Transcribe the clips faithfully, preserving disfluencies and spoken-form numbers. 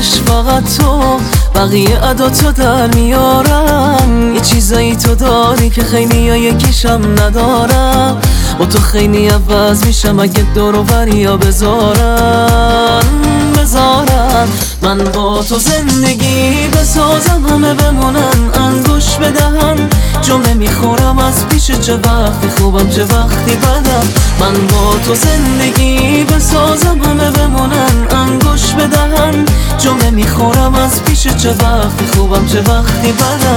عشق فقط تو، بقیه عداتو در میارم. یه چیزایی تو داری که خیلی ها یکیشم ندارم. با تو خیلی عوض میشم اگه دور و بریا بذارم بذارم. من با تو زندگی بسازم، همه بمونن انگوش بدهن. جمله میخورم از پیش، چه وقتی خوبم چه وقتی بدم. من با تو زندگی بسازم، همه بمونن انگوش بدهن. جمله میخورم از پیش، چه وقتی خوبم چه وقتی بدم.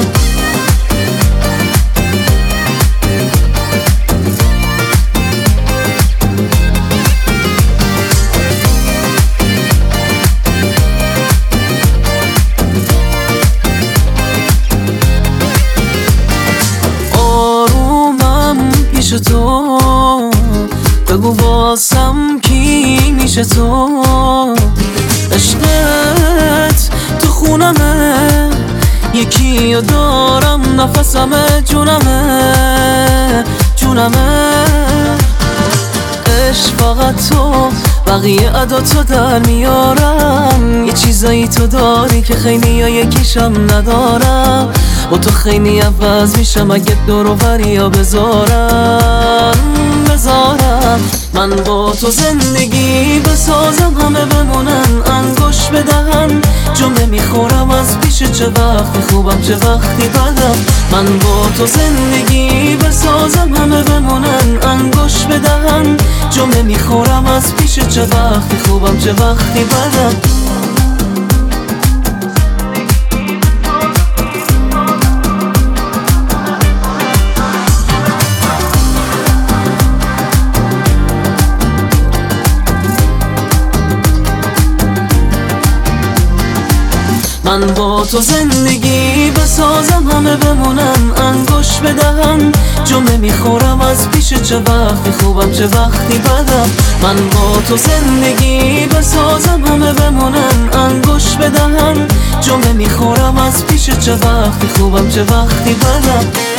پیش تو بگو واسم کی میشه تو. عشقت تو خونمه، یکی رو دارم نفسمه، جونمه جونمه. عشق فقط تو، بقیه عداتو در میارم. یه چیزایی تو داری که خیلی ها یکیشم ندارم. با تو خیلی عوض میشم اگه دور و بریا بذارم بذارم. من با تو زندگی بسازم، همه بمونن انگوش بدهن. جمله میخورم از پیش، چه وقتی خوبم چه وقتی بدم. من با تو زندگی بسازم، همه بمونن انگوش بدهن. جمله میخورم از پیش، چه وقتی خوبم چه وقتی بدم. من با تو زندگی بسازم، همه بمونن انگوش بدهن. جمله میخورم از پیش، چه وقتی خوبم چه وقتی بدم. من با تو زندگی بسازم، همه بمونن انگوش بدهن. جمله میخورم از پیش، چه وقتی خوبم چه وقتی بدم.